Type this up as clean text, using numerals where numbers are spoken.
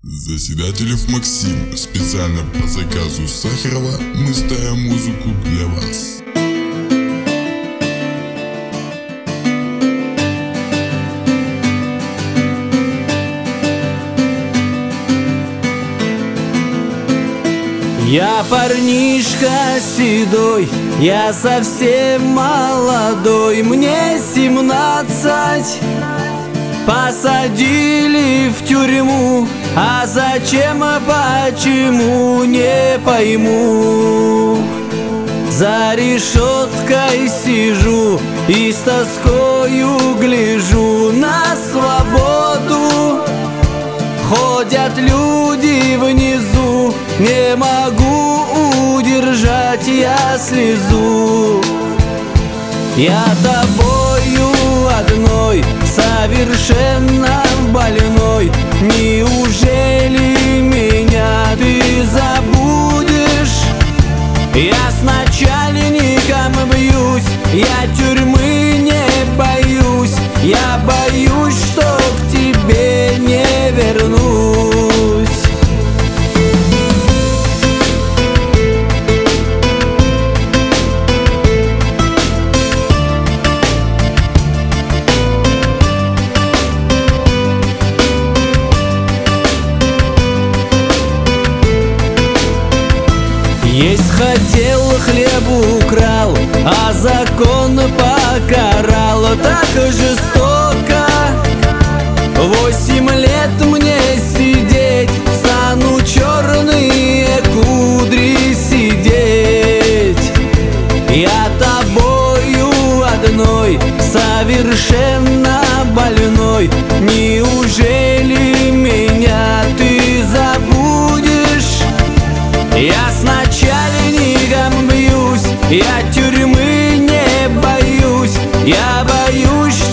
Заседателев Максим. Специально по заказу Сахарова мы ставим музыку для вас. Я парнишка седой, я совсем молодой, мне 17. Посадили в тюрьму, а зачем, почему, не пойму. За решеткой сижу и с тоскою гляжу на свободу. Ходят люди внизу, не могу удержать я слезу. Я тобою одной, совершенно больной, неужели меня ты забудешь? Я с начальником бьюсь, я тюрьмы не боюсь, я боюсь, что к тебе не вернусь. Есть хотел, хлеб украл, а закон покарал так жестоко. 8 лет мне сидеть, стану черные кудри сидеть. Я тобою одной, совершенно больной, неужели меня ты забудешь? Я с начальником бьюсь, я тюрьмы не боюсь, я боюсь,